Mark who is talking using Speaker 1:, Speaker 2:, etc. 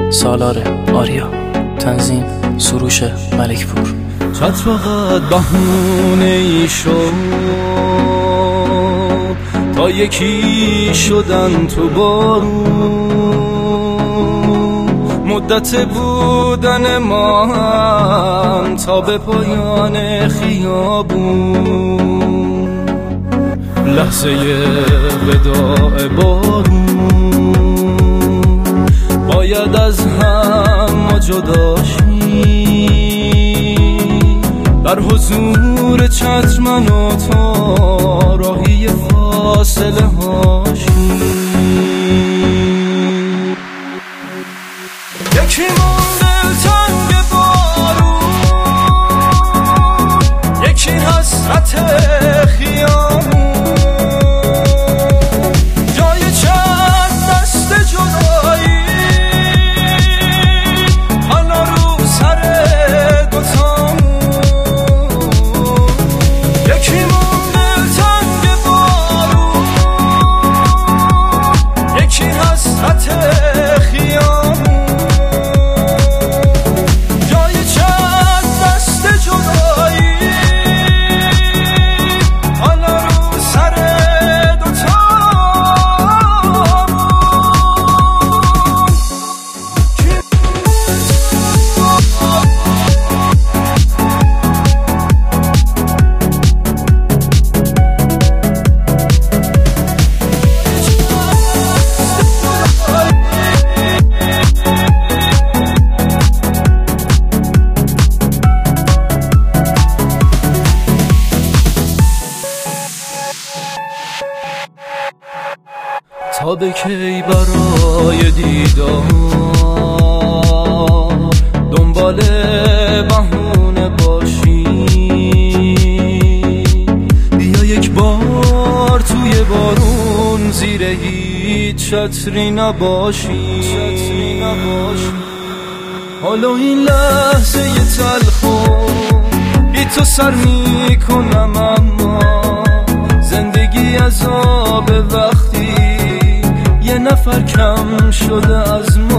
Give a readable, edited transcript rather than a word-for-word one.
Speaker 1: سالار آریا، تنظیم سروش ملکپور.
Speaker 2: چت فقط بهونه ای شد تا یکی شدن تو بارون، مدت بودن ما هم تا به پایان خیابون، لحظه وداع بارون، باید از هم جدا شیم، در حضور چتر من و تو راهی فاصله هاشیم. یکی مونده تنگ بارون، یکی حسرت خیابون، جای چند دست جدایی حالا رو سر دوتامون. یکی مونده تنگ بارون، یکی حسرت خیابون، تا به کی برای دیدار دنبال بهونه باشی؟ بیا یک بار توی بارون زیر هیچ چتری نباشی. حالا این لحظه تلخو بی تو سر میکنم، اما زندگی عذاب وقتی یه نفر کم شده از ما.